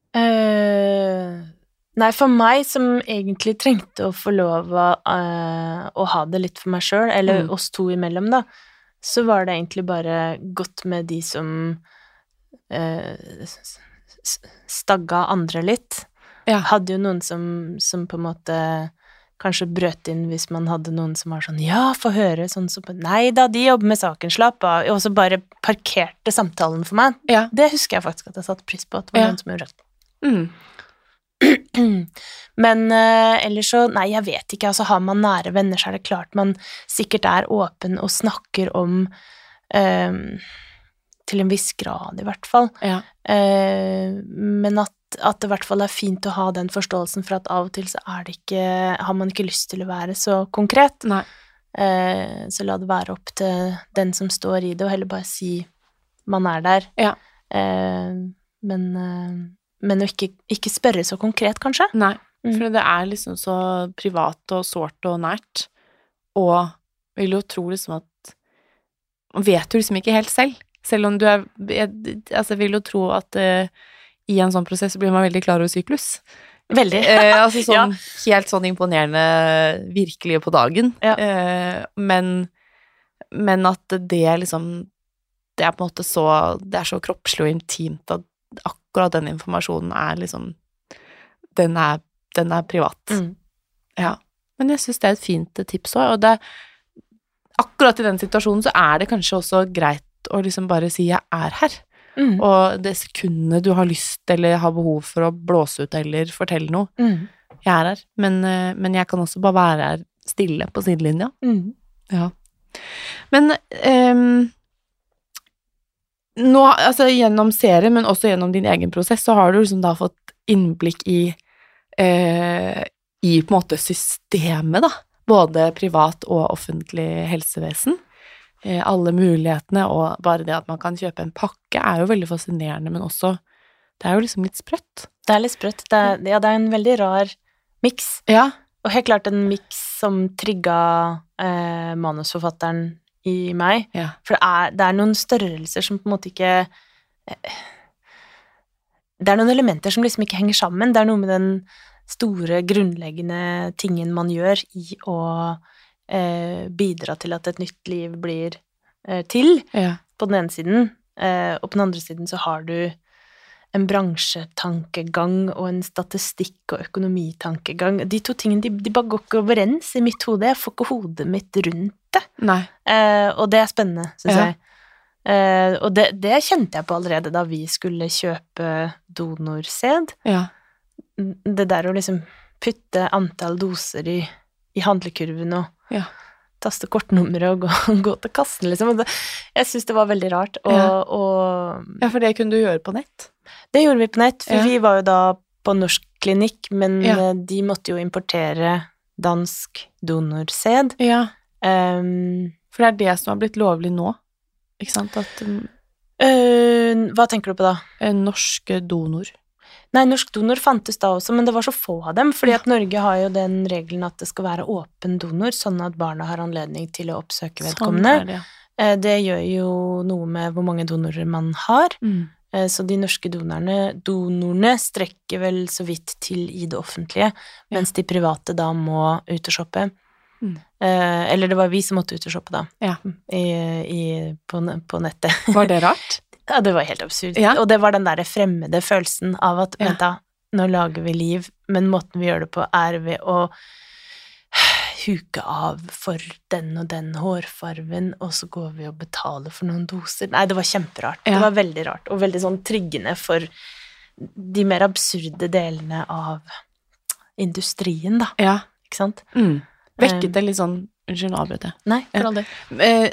Eh, nei, for meg som egentlig trengte å få lov å, eh, å ha det litt for meg selv, eller Mm. oss to imellom da, så var det egentlig bare godt med de som eh, s- s- stagga andre litt. Ja. Hadde jo noen som, som på en måte kanskje brøt inn hvis man hadde noen som var sånn, ja, få høre, sånn som, nei da, de jobber med saken, slapp av, og så bare parkerte samtalen for meg. Ja. Det husker jeg faktisk at jeg satte pris på, at det var Ja. noen som gjorde det. Mm. Men uh, ellers så, nei, jeg vet ikke, altså har man nære venner, så er det klart man sikkert er åpen og snakker om, um, til en viss grad i hvert fall, Ja. uh, men at, at det i hvert fall er fint å ha den forståelsen for at av og til så er det ikke, har man ikke lyst til å være så konkret, Nei. uh, så la det være opp til den som står i det, og heller bare si man er der. Ja. Uh, men... Uh, Men å ikke, ikke spørre så konkret, kanskje? Nei, Mm. for det er liksom så privat og sårt og nært, og vil jo tro liksom at man vet jo liksom ikke helt selv, selv om du er, jeg, altså jeg vil jo tro at uh, i en sånn prosess så blir man veldig klar over syklus. Veldig. Eh, altså sånn, Ja. helt sånn imponerende virkelig på dagen, Ja. eh, men, men at det liksom, det er på en måte så, det er så kroppslig og intimt at akkurat den informasjonen er liksom, den er, den er privat. Mm. Ja, men jeg synes det er et fint tips også, og det, akkurat i den situasjonen så er det kanskje også greit å liksom bare si jeg er her, Mm. og det sekundet du har lyst eller har behov for å blåse ut eller fortelle noe, Mm. jeg er her, men, eh, men jeg kan også bare være her stille på sidelinja. Mm. Ja. Men ehm, nå, altså gjennom serien, men også gjennom din egen prosess, så har du liksom da fått innblikk i eh, i på en måte systemet da, både privat og offentlig helsevesen. Eh, alle mulighetene, og bare det at man kan kjøpe en pakke er jo veldig fascinerende, men også, det er jo liksom litt sprøtt. Det er litt sprøtt. Det er, ja, det er en veldig rar miks. Ja, Og helt klart en miks som trigga eh, manusforfatteren i meg. ja, For det er, det er noen størrelser som på en måte ikke eh, Det er noen elementer som liksom ikke henger sammen. Det er noe med den store, grunnleggende tingen man gjør i å eh, bidra til at et nytt liv blir eh, til, ja, på den ene siden. Eh, og på den andre siden så har du en bransjetankegang og en statistikk- og økonomitankegang. De to tingene, de, de bare går ikke overens i mitt hode. Jeg får ikke hodet mitt rundt det. nei, Eh, og det er spennende, synes Ja. jeg. Eh, og det, det kjente jeg på allerede da vi skulle kjøpe donorsæd. ja, Det der å liksom putte antall doser i, i handlekurven og ja, taste kortnummeret og gå, gå til kassen, liksom. Og det, jeg synes det var veldig rart. Og, Ja. og ja, for det kunne du gjøre på nett. det gjorde vi på nett, for Ja. vi var jo da på norsk klinikk, men Ja. eh, de måtte jo importere dansk donorsæd. Ja, Um, for det er det som har blitt lovlig nå, ikke sant, at um, øh, hva tenker du på da? en norsk donor. Nei, norsk donor fantes da også, men det var så få av dem, fordi at Norge har jo den regelen at det skal være åpen donor, sånn at barna har anledning til å oppsøke vedkommende. Sånn er det, ja. Eh, Det gjør jo noe med hvor mange donorer man har, Mm. Eh, så de norske donorene, donorene strekker vel så vidt til i det offentlige, mens de private da må ut og shoppe. Mm. Eh, eller det var vi som måtte ut og shoppe da, Ja. i, i, på, ne- på nettet. Var det rart? Ja, det var helt absurd. Ja. Og det var den der fremmede følelsen av at, Ja. vent da, nå lager vi liv, men måten vi gjør det på er ved å huke av for den og den hårfarven, og så går vi og betaler for noen doser. Nei, det var kjemperart. Ja. Det var veldig rart, og veldig sånn triggende for de mer absurde delene av industrien, da, Ja. ikke sant? Mm. Vekket det litt sånn, unnskyld, nå avbrøt jeg. Nei, for Ja. all del. Eh,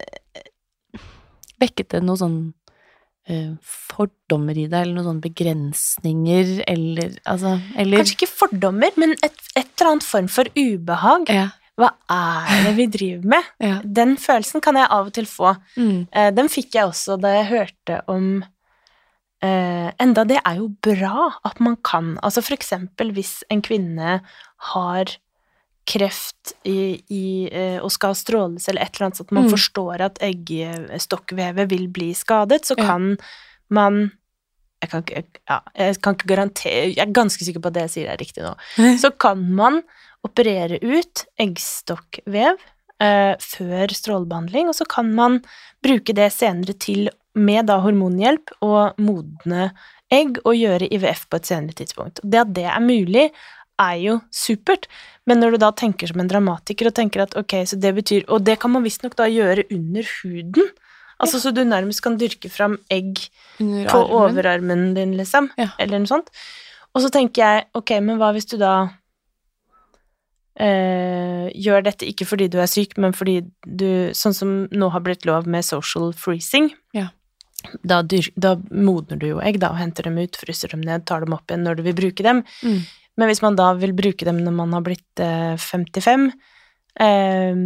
vekket det noe sånn eh, fordommer i deg, eller noen sånne begrensninger, eller, altså, eller... Kanskje ikke fordommer, men et, et eller annet form for ubehag. Ja, Hva er det vi driver med? ja. Den følelsen kan jeg av og til få. Mm. Eh, den fikk jeg også da jeg hørte om eh, enda det er jo bra at man kan. Altså for eksempel hvis en kvinne har kreft i, i, eh, og skal stråles eller et eller annet, så at man Mm. forstår at eggstokkvevet vil bli skadet, så Ja. kan man jeg kan, ikke, ja, jeg kan ikke garantere, jeg er ganske sikker på at det jeg sier er riktig nå, så kan man operere ut eggstokkvev eh, før strålebehandling, og så kan man bruke det senere til, med da hormonhjelp, og modne egg, og gjøre I V F på et senere tidspunkt. Det at det er mulig, er jo supert, men når du da tenker som en dramatiker og tenker at ok, så det betyr, og det kan man visst nok da gjøre under huden, altså ja. Så du nærmest kan dyrke fram egg under på armen. Overarmen din, liksom, ja. Eller noe sånt. Og så tenker jeg, ok, men hva hvis du da eh, gjør dette ikke fordi du er syk, men fordi du, sånn som nå har blitt lov med social freezing, ja. Da, dyr, da modner du jo egg da, og henter dem ut, fryser dem ned, tar dem opp igjen når du vil bruke dem. Mm. Men hvis man da vil bruke dem når man har blitt eh, femtifem, eh,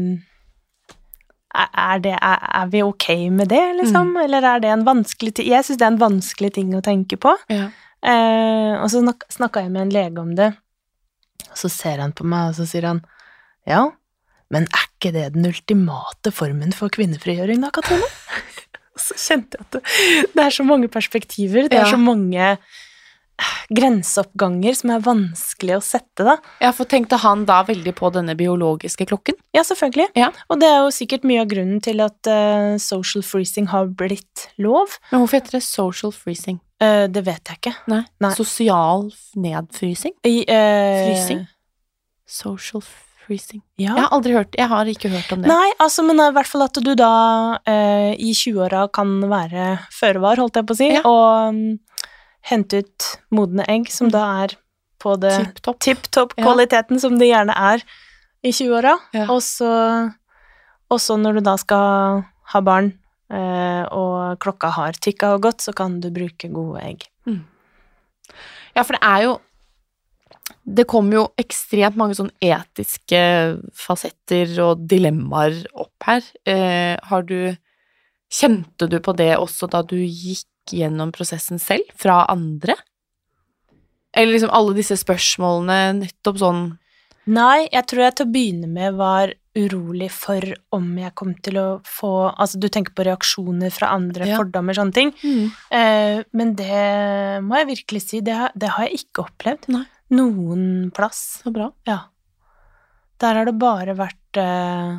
er, det, er, er vi ok med det, liksom? Mm. Eller er det en vanskelig ting? Jeg synes det er en vanskelig ting å tenke på. Ja. Eh, og så snakket jeg med en lege om det, og så ser han på meg, og så sier han, ja, men er ikke det den ultimate formen for kvinnefrigjøring da, Katrine? Så kjente jeg at det, det er så mange perspektiver, det er ja. Så mange grenseoppganger som er vanskelig å sette da. Ja, for tenkte han da veldig på denne biologiske klokken? Ja, selvfølgelig. Ja. Og det er jo sikkert mye av grunnen til at uh, social freezing har blitt lov. Men hvorfor heter det social freezing? Uh, det vet jeg ikke. Nei. Nei. Sosial nedfrysing? I, uh, Frysing? Social freezing? Ja. Jeg har aldri hørt, jeg har ikke hørt om det. Nei, altså, men i hvert fall at du da uh, i tjue-åra kan være førevar, holdt jeg på å si, ja. Og um, hente ut modne egg, som mm. da er på det tipp-topp tipp-topp kvaliteten ja. Som det gjerne er i tjue-åra. Ja. Og så også når du da skal ha barn, eh, og klokka har tikka og gått, så kan du bruke gode egg. Mm. Ja, for det er jo det kommer jo ekstremt mange sånn etiske fasetter og dilemmaer opp her. Eh, har du kjente du på det også da du gikk gjennom prosessen selv, fra andre? Eller liksom alle disse spørsmålene, nettopp sånn? Nei, jeg tror jeg til å begynne med var urolig for om jeg kom til å få, altså du tenker på reaksjoner fra andre, ja. Fordommer, sånne ting. Mm. Eh, men det må jeg virkelig si, det har, det har jeg ikke opplevd. Nei. Noen plass. Så bra. Ja. Der har det bare vært eh,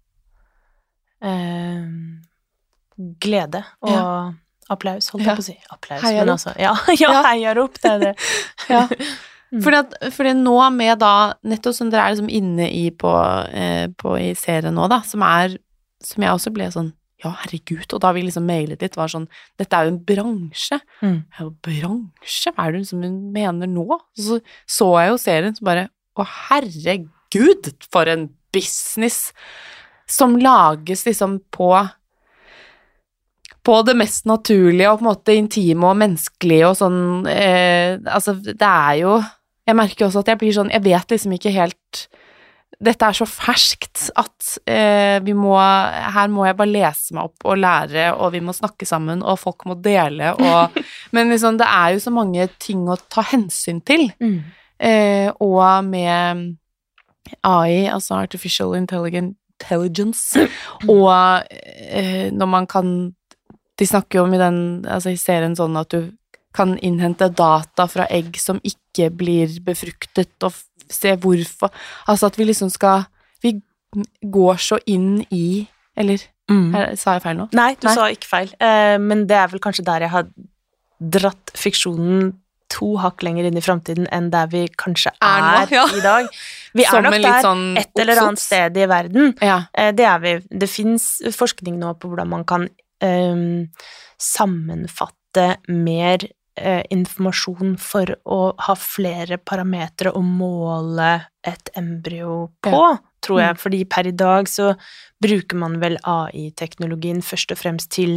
eh, glede og ja. Applaus, holdt jeg ja. På å si. Applaus, heier men altså, ja, ja, ja. Heier opp, det er det. Ja. Mm. Fordi, at, fordi nå med da, nettopp som dere er liksom inne i på, eh, på i serien nå da, som er, som jeg også ble sånn, ja, herregud, og da vi liksom mailet litt, var sånn, dette er jo en bransje. Mm. Ja, bransje? Hva er det som hun mener nå? Og så så jeg jo serien som bare, å herregud, for en business som lages liksom på på det mest naturlige og på en måte intime og menneskelige og sånn, eh, altså det er jo, jeg merker også at jeg blir sånn, jeg vet liksom ikke helt, dette er så ferskt at eh, vi må, her må jeg bare lese meg opp og lære, og vi må snakke sammen, og folk må dele, og, men liksom det er jo så mange ting å ta hensyn til, mm. eh, og med A I, altså Artificial Intelligence, og eh, når man kan de snakker jo om i den, altså i serien sånn at du kan innhente data fra egg som ikke blir befruktet, og se hvorfor, altså at vi liksom skal, vi går så inn i, eller, mm. her, sa jeg feil nå? Nei, du Nei? Sa ikke feil, eh, men det er vel kanskje der jeg har dratt fiksjonen to hakk lenger inn i fremtiden enn der vi kanskje er, er nå, ja. I dag. Vi er nok der sånn et eller annet sted i verden. Ja. Eh, det er vi. Det finnes forskning nå på hvordan man kan Um, sammenfatte mer uh, informasjon for å ha flere parametre å måle et embryo på, ja. Tror jeg, mm. fordi per i dag så bruker man vel A I-teknologien først og fremst til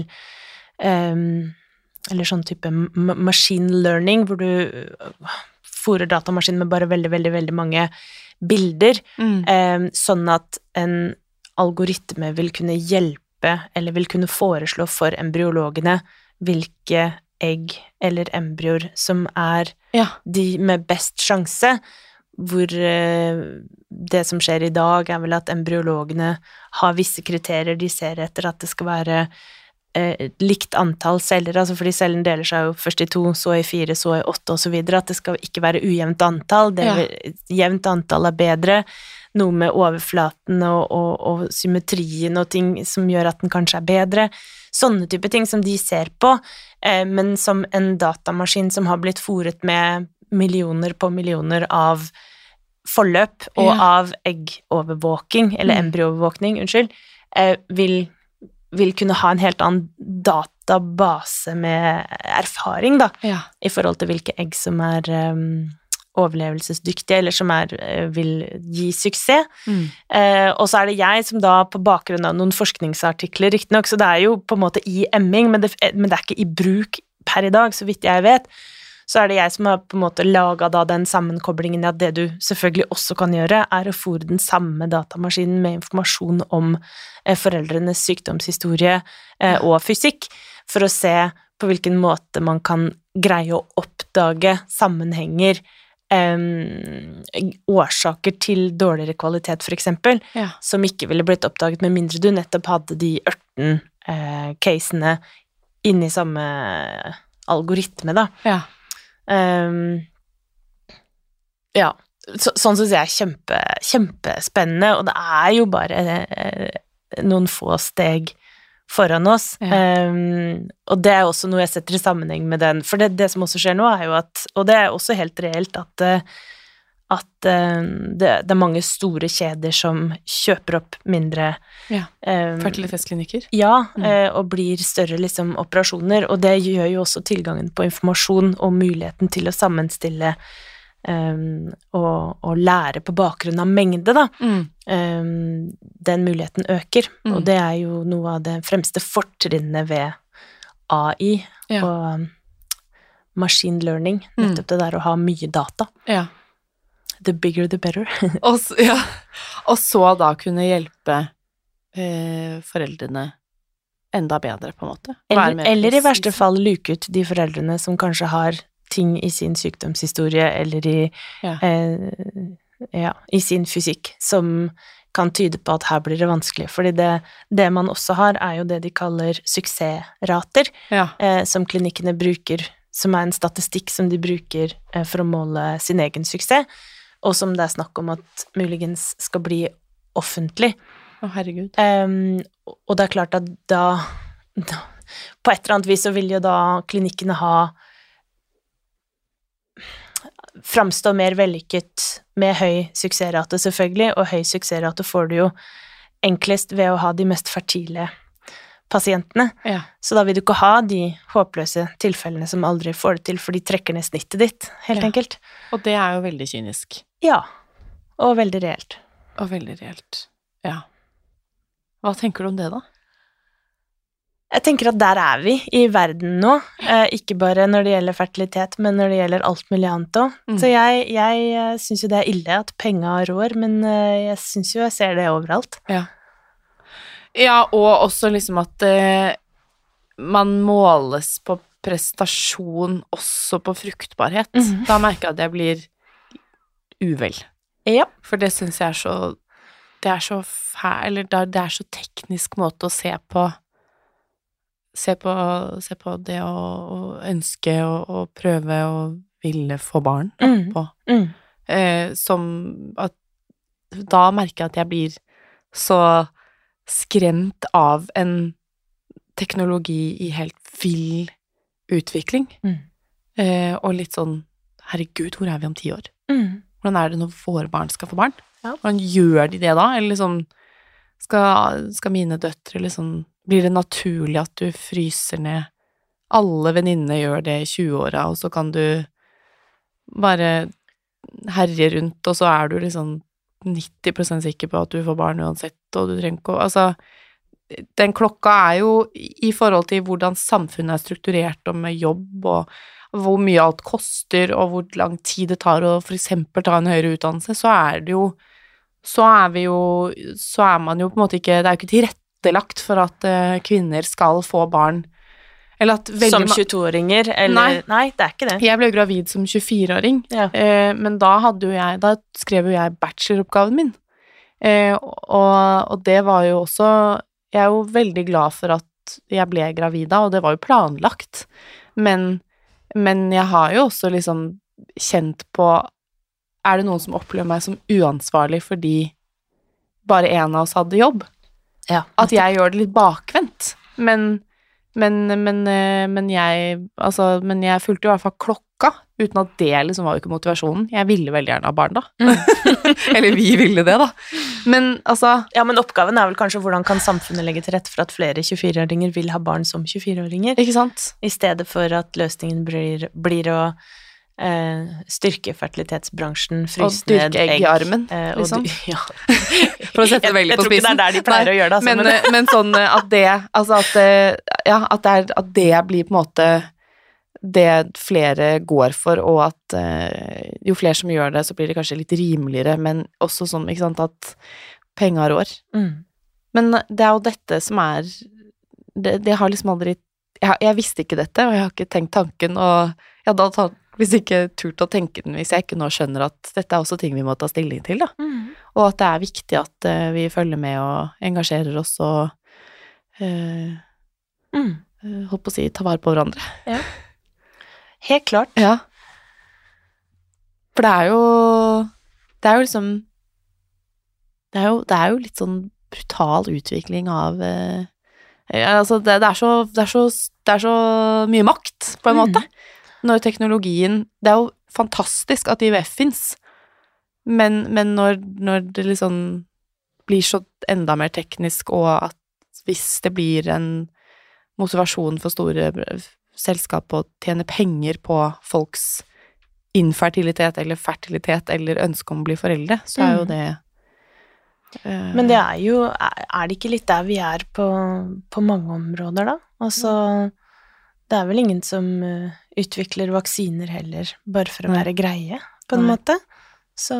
um, eller sånn type machine learning, hvor du fôrer datamaskin med bare veldig, veldig, veldig mange bilder, mm. um, sånn at en algoritme vil kunne hjelpe eller vil kunne foreslå for embryologene hvilke egg eller embryoer som er ja. De med best sjanse, hvor eh, det som skjer i dag er vel at embryologene har visse kriterier de ser etter at det skal være eh, likt antall celler, altså fordi cellen deler seg jo først i to, så i fire, så i åtte og så videre, at det skal ikke være ujevnt antall, det ja. Jevnt antall er bedre, noe med overflaten og, og, og symmetrien og ting som gjør at den kanskje er bedre. Sånne type ting som de ser på, eh, men som en datamaskin som har blitt fôret med millioner på millioner av forløp og Ja. av eggovervåking, eller Mm. embryoovervåkning, unnskyld, eh, vil, vil kunne ha en helt annen database med erfaring, da, Ja. i forhold til hvilke egg som er um, overlevelsesdyktige, eller som er, eh, vil gi suksess. Mm. Eh, og så er det jeg som da, på bakgrunn av noen forskningsartikler, riktig nok, så det er jo på en måte i emming, men det, men det er ikke i bruk per i dag, så vidt jeg vet, så er det jeg som har på en måte laget da den sammenkoblingen, at det du selvfølgelig også kan gjøre, er å fôre den samme datamaskinen med informasjon om eh, foreldrenes sykdomshistorie eh, og fysikk, for å se på hvilken måte man kan greie å oppdage sammenhenger, eh, årsaker til dårligere kvalitet, for eksempel, Ja. som ikke ville blitt oppdaget med mindre du nettopp hadde de ørten eh, casene inni samme algoritme, da. Ja. Um, ja, så, sånn synes jeg er kjempe, kjempespennende, og det er jo bare eh, noen få steg foran oss, Ja. um, og det er også noe jeg setter i sammenheng med den, for det, det som også skjer nå er jo at, og det er også helt reelt, at, eh, at eh, det, det er mange store kjeder som kjøper opp mindre Ja. um, Fertilitetsklinikker. ja, Mm. eh, og blir større liksom operasjoner, og det gjør jo også tilgangen på informasjon og muligheten til å sammenstille um, og, og lære på bakgrunn av mengde, da. Mm. Um, den muligheten øker, Mm. og det er jo noe av det fremste fortrinnet ved A I Ja. og um, machine learning, Mm. nettopp det der å ha mye data. Ja. The bigger the better. Og, så, ja. Og så da kunne hjelpe eh, foreldrene enda bedre, på en måte. Være Eller, mer eller i verste presise. fall luke ut de foreldrene som kanskje har ting i sin sykdomshistorie eller i, Ja. eh, ja, i sin fysikk som kan tyde på at her blir det vanskelig. Fordi det, det man også har, er jo det de kaller suksessrater, Ja. eh, som klinikkene bruker, som er en statistikk som de bruker eh, for å måle sin egen suksess, og som det er snakk om at muligens skal bli offentlig. Å, herregud. Um, og det er klart at da, da på et eller annet vis så vil jo da klinikkene ha framstå mer vellykket med høy suksessrate, selvfølgelig, og høy suksessrate får du jo enklest ved å ha de mest fertile pasientene. Ja. Så da vil du ikke ha de håpløse tilfellene som aldri får det til, for de trekker ned snittet ditt, helt Ja. enkelt. Og det er jo veldig kynisk. Ja, og veldig reelt. Og veldig reelt. Ja. Hva tenker du om det, da? Jeg tenker at der er vi i verden nå, eh, ikke bare når det gjelder fertilitet, men når det gjelder alt mulig annet også. Mm. Så jeg, jeg eh, synes jo det er ille at penger rår, men eh, jeg synes jo jeg ser det overalt. Ja. Ja, og også liksom at eh, man måles på prestasjon også på fruktbarhet. Mhm. Da merker jeg at jeg blir uvel. Ja. For det synes jeg er så Det er så fæl, eller det er så teknisk måte å se på Se på, se på det å, å ønske og, og prøve å ville få barn da, Mhm. på. Mm. Eh, som at Da merker jeg at jeg blir så skremt av en teknologi i helt vill utvikling. Mm. Eh, og litt sånn herregud, hvor er vi om ti år? Mm. Hvordan er det når våre barn skal få barn? Ja. Hvordan gjør de det da? Eller liksom skal, skal mine døtre liksom Blir det naturlig at du fryser ned Alle venninnene gjør det i tjue-åra, og så kan du bare herje rundt, og så er du liksom nitti prosent sikker på at du får barn uansett, og du trenger ikke å Altså, den klokka er jo i forhold til hvordan samfunnet er strukturert, og med jobb, og hvor mye alt koster, og hvor lang tid det tar å for eksempel ta en høyere utdannelse, så er det jo Så er vi jo Så er man jo på en måte ikke Det er jo ikke tilrettelagt for at uh, kvinner skal få barn. Eller at veldig Som ma- tjueto-åringer, eller Nei. Nei, det er ikke det. Jeg ble jo gravid som tjuefire-åring, Ja. eh, men da hadde jo jeg Da skrev jo jeg bacheloroppgaven min. Eh, og, og det var jo også Jeg er jo veldig glad for at jeg ble gravid da, og det var jo planlagt. Men, men jeg har jo også liksom kjent på Er det noen som opplever meg som uansvarlig fordi bare en av oss hadde jobb? Ja. At jeg gjør det litt bakvendt. Men, men, men, eh, men jeg Altså, men jeg fulgte jo i hvert fall klokka, uten at det liksom var jo ikke motivasjonen. Jeg ville veldig gjerne ha barn da. Eller vi ville det da. Men altså... Ja, men oppgaven er vel kanskje hvordan kan samfunnet legge til rette for at flere tjuefire-åringer vil ha barn som tjuefire-åringer? Ikke sant? I stedet for at løsningen blir, blir å eh, styrke fertilitetsbransjen, fryse ned egg. Og dyrke egg i armen, eh, liksom. Og, ja. For å sette det veldig på spissen. Jeg tror ikke det er der de pleier Nei, å gjøre det. Altså, men, men, men sånn at det, altså at, ja, at det, er, at det blir på en måte... det flere går for, og at eh, jo flere som gjør det, så blir det kanskje litt rimeligere, men også sånn, ikke sant, at penger har år. Mm. Men det er jo dette som er, det, det har liksom aldri, jeg, jeg visste ikke dette, og jeg har ikke tenkt tanken, og jeg hadde tatt, hvis ikke turt å tenke den, hvis jeg ikke nå skjønner at dette er også ting vi må ta stilling til, da. Mm. Og at det er viktig at uh, vi følger med og engasjerer oss, og uh, mm. uh, holdt på å si, ta vare på hverandre. Ja. Helt klart. Ja. For det er jo det er jo liksom det er jo, det er jo litt sånn brutal utvikling av eh, altså det, det, er så, det, er så, det er så mye makt på en mm. måte når teknologien, det er jo fantastisk at I V F finnes, men, men når, når det liksom blir så enda mer teknisk, og at hvis det blir en motivasjon for store selskap å tjene penger på folks infertilitet eller fertilitet eller ønske om å bli foreldre, så er jo det uh... Men det er jo, er det ikke litt der vi er på, på mange områder da? Altså, det er vel ingen som utvikler vaksiner heller, bare for å være greie, på en Nei. måte. Så,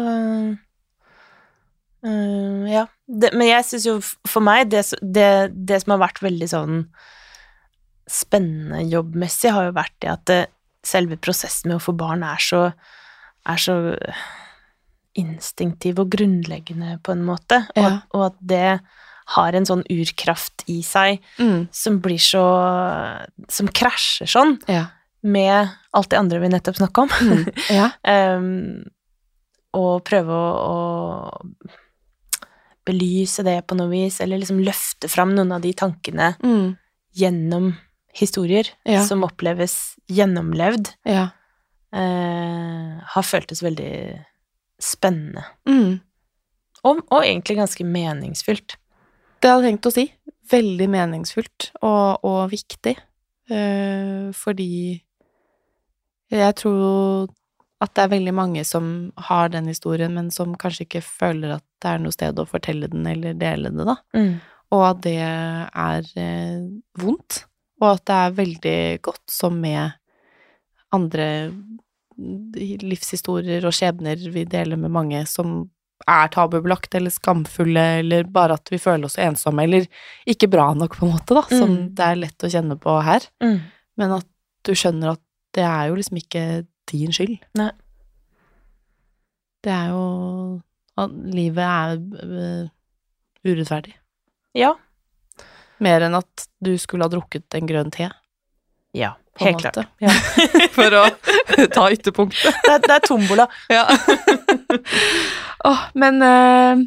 uh, ja. Det, men jeg synes jo, for meg, det, det, det som har vært veldig sånn spennende jobbmessig har jo vært det at det, selve prosessen med å få barn er så, er så instinktiv og grunnleggende på en måte, ja. og, og at det har en sånn urkraft I seg mm. som blir så, som krasjer sånn ja. med alt det andre vi nettopp snakket om. Mm. Ja. um, og prøve å, å belyse det på noe vis, eller liksom løfte fram noen av de tankene mm. gjennom historier ja. som oppleves gjennomlevd, ja. eh, har føltes veldig spennende. Mm. Og, og egentlig ganske meningsfylt. Det hadde jeg tenkt å si. Veldig meningsfylt og, og viktig. Eh, fordi jeg tror at det er veldig mange som har den historien, men som kanskje ikke føler at det er noe sted å fortelle den eller dele det, da. Mm. Og at det er eh, vondt. Og at det er veldig godt som med andre livshistorier og skjebner vi deler med mange som er tabubelagt eller skamfulle, eller bare at vi føler oss ensomme, eller ikke bra nok på en måte, da, som mm. det er lett å kjenne på her. Mm. Men at du skjønner at det er jo liksom ikke din skyld. Nei. Det er jo at livet er uh, urettferdig. Ja. Mer enn at du skulle ha drukket en grønn te. Ja, helt klart. Ja. For å ta ytterpunktet. Det er, det er tombola. Ja. Åh, men uh,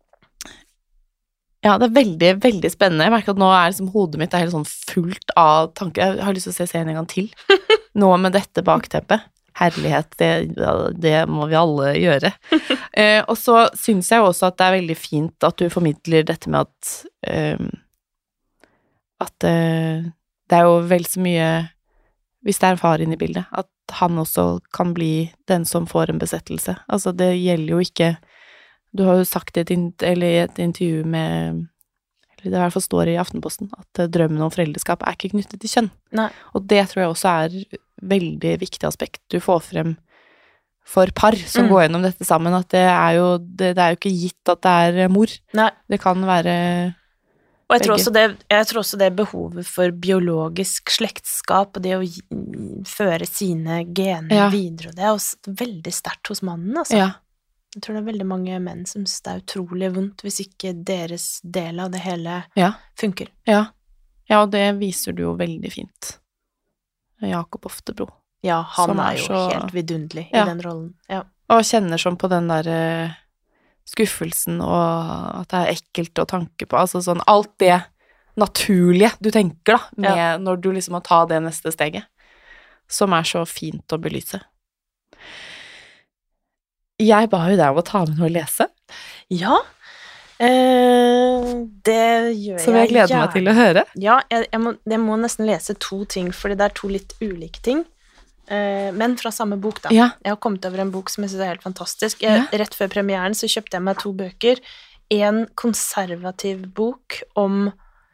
ja, det er veldig, veldig spennende. Jeg merker at nå er liksom hodet mitt er helt sånn fullt av tanker. Jeg har lyst til å se serien en gang til. Nå med dette bakteppet. Herlighet, det, det må vi alle gjøre. uh, og så synes jeg også at det er veldig fint at du formidler dette med at uh, at uh, det er jo vel så mye, hvis det er en far inne i bildet, at han også kan bli den som får en besettelse. Altså, det gjelder jo ikke, du har jo sagt det i et intervju med, eller det i hvert fall står i Aftenposten, at drømmen om foreldreskap er ikke knyttet til kjønn. Nei. Og det tror jeg også er veldig viktig aspekt du får frem for par som mm. går gjennom dette sammen, at det er jo, det, det er jo ikke gitt at det er mor. Nei. Det kan være Og jeg tror, også det, jeg tror også det behovet for biologisk slektskap, og det å gi, føre sine gener ja. videre, og det er også veldig sterkt hos mannen, altså. Ja. Jeg tror det er veldig mange menn som synes det er utrolig vondt hvis ikke deres del av det hele ja. funker. Ja. Ja, og det viser du jo veldig fint. Jakob Oftebro. Ja, han er, er jo så, helt vidunderlig ja. i den rollen. Ja. Og kjenner sånn på den der skuffelsen, og at det er ekkelt å tanke på, altså sånn, alt det naturlige du tenker da, med ja. når du liksom må ta det neste steget, som er så fint å belyse. jeg ba jo deg om å ta med noe å lese. Ja, eh, det gjør jeg Som jeg gleder meg til å høre. Ja, jeg, jeg, må, jeg må nesten lese to ting, fordi det er to litt ulike ting. Eh, men fra samme bok, da. Ja. Jeg har kommet over en bok som jeg synes er helt fantastisk. Jeg, Ja. Rett før premieren så kjøpte jeg meg to bøker. En konservativ bok om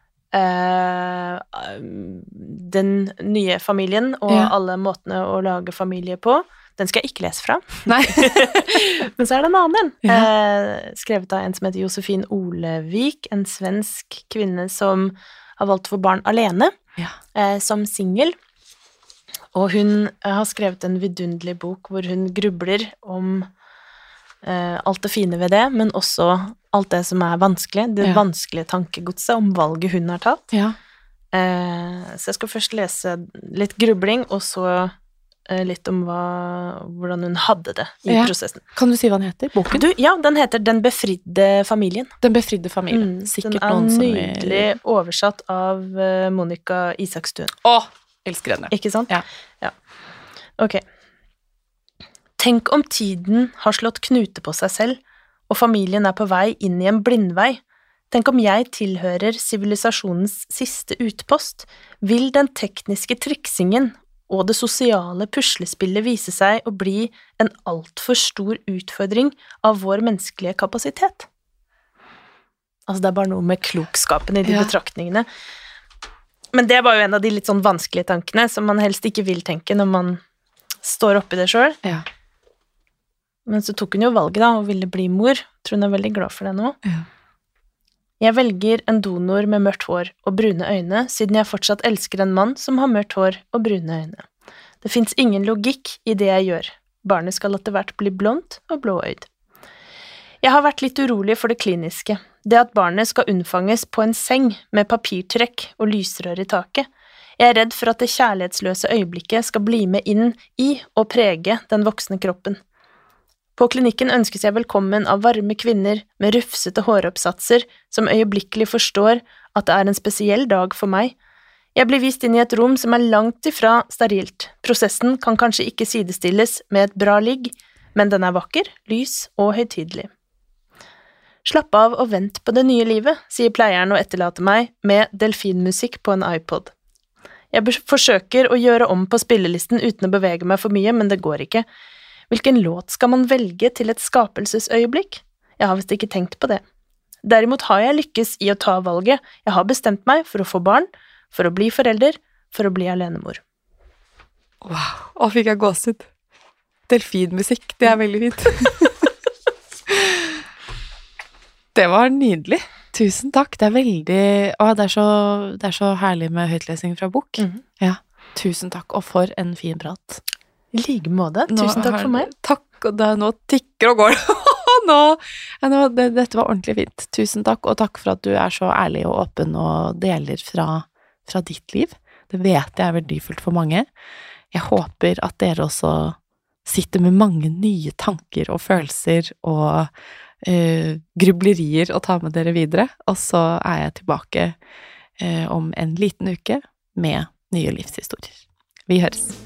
eh, den nye familien og Ja. alle måtene å lage familie på. Den skal jeg ikke lese fra. Nei. Men så er det en annen. Ja. Eh, skrevet av en som heter Josefin Olevik, en svensk kvinne som har valgt å få barn alene, Ja. eh, som singel. Og hun eh, har skrevet en vidunderlig bok hvor hun grubler om eh, alt det fine ved det, men også alt det som er vanskelig, det Ja. vanskelige tankegodset om valget hun har tatt. Ja. Eh, så jeg skal først lese litt grubling, og så eh, litt om hva, hvordan hun hadde det i Ja. prosessen. Kan du si hva den heter, boken? Du, ja, den heter Den befridde familien. Den befridde familien. Mm, Sikkert den er noen som nydelig oversatt av uh, Monica Isakstuen. Å, elsker henne. Ikke sant? Ja. Ja. Ok. Tenk om tiden har slått knute på seg selv, og familien er på vei inn i en blindvei. Tenk om jeg tilhører sivilisasjonens siste utpost. Vil den tekniske triksingen og det sosiale puslespillet vise seg å bli en altfor stor utfordring av vår menneskelige kapasitet? Altså, det er bare noe med klokskapen i de Ja. betraktningene. Men det var jo en av de litt sånn vanskelige tankene, som man helst ikke vil tenke når man står oppi det selv. Ja. Men så tok hun jo valget da, og ville bli mor. Tror hun er veldig glad for det nå. Ja. Jeg velger en donor med mørkt hår og brune øyne, siden jeg fortsatt elsker en mann som har mørkt hår og brune øyne. Det finnes ingen logikk i det jeg gjør. Barnet skal etter hvert bli blondt og blåøyd. Jeg har vært litt urolig for det kliniske. Det at barnet skal unnfanges på en seng med papirtrekk og lysrør i taket. Jeg er redd for at det kjærlighetsløse øyeblikket skal bli med inn i og prege den voksne kroppen. På klinikken ønskes jeg velkommen av varme kvinner med rufsete håroppsatser som øyeblikkelig forstår at det er en spesiell dag for meg. Jeg blir vist inn i et rom som er langt ifra sterilt. Prosessen kan kanskje ikke sidestilles med et bra ligg, men den er vakker, lys og høytidelig. Slapp av og vent på det nye livet, sier pleieren og etterlater meg med delfinmusikk på en iPod. Jeg forsøker å gjøre om på spillelisten uten å bevege meg for mye, men det går ikke. Hvilken låt skal man velge til et skapelsesøyeblikk? Jeg har visst ikke tenkt på det. Derimot har jeg lykkes i å ta valget. Jeg har bestemt meg for å få barn, for å bli forelder, for å bli alenemor. Wow, å fikk jeg gåsehud. Delfinmusikk, det er veldig fint. Det var nydelig. Tusen takk, det er veldig, å, det er så, det er så herlig med høytlesing fra bok. Mhm. Ja, tusen takk, og for en fin prat. I like måte. Tusen takk for meg. Takk, og det, nå tikker og går det. nå, ja, nå, det, dette var ordentlig fint. Tusen takk, og takk for at du er så ærlig og åpen og deler fra, fra ditt liv. Det vet jeg er verdifullt for mange. Jeg håper at dere også sitter med mange nye tanker og følelser og uh, grublerier å ta med dere videre, og så er jeg tilbake uh, om en liten uke med nye livshistorier. Vi høres.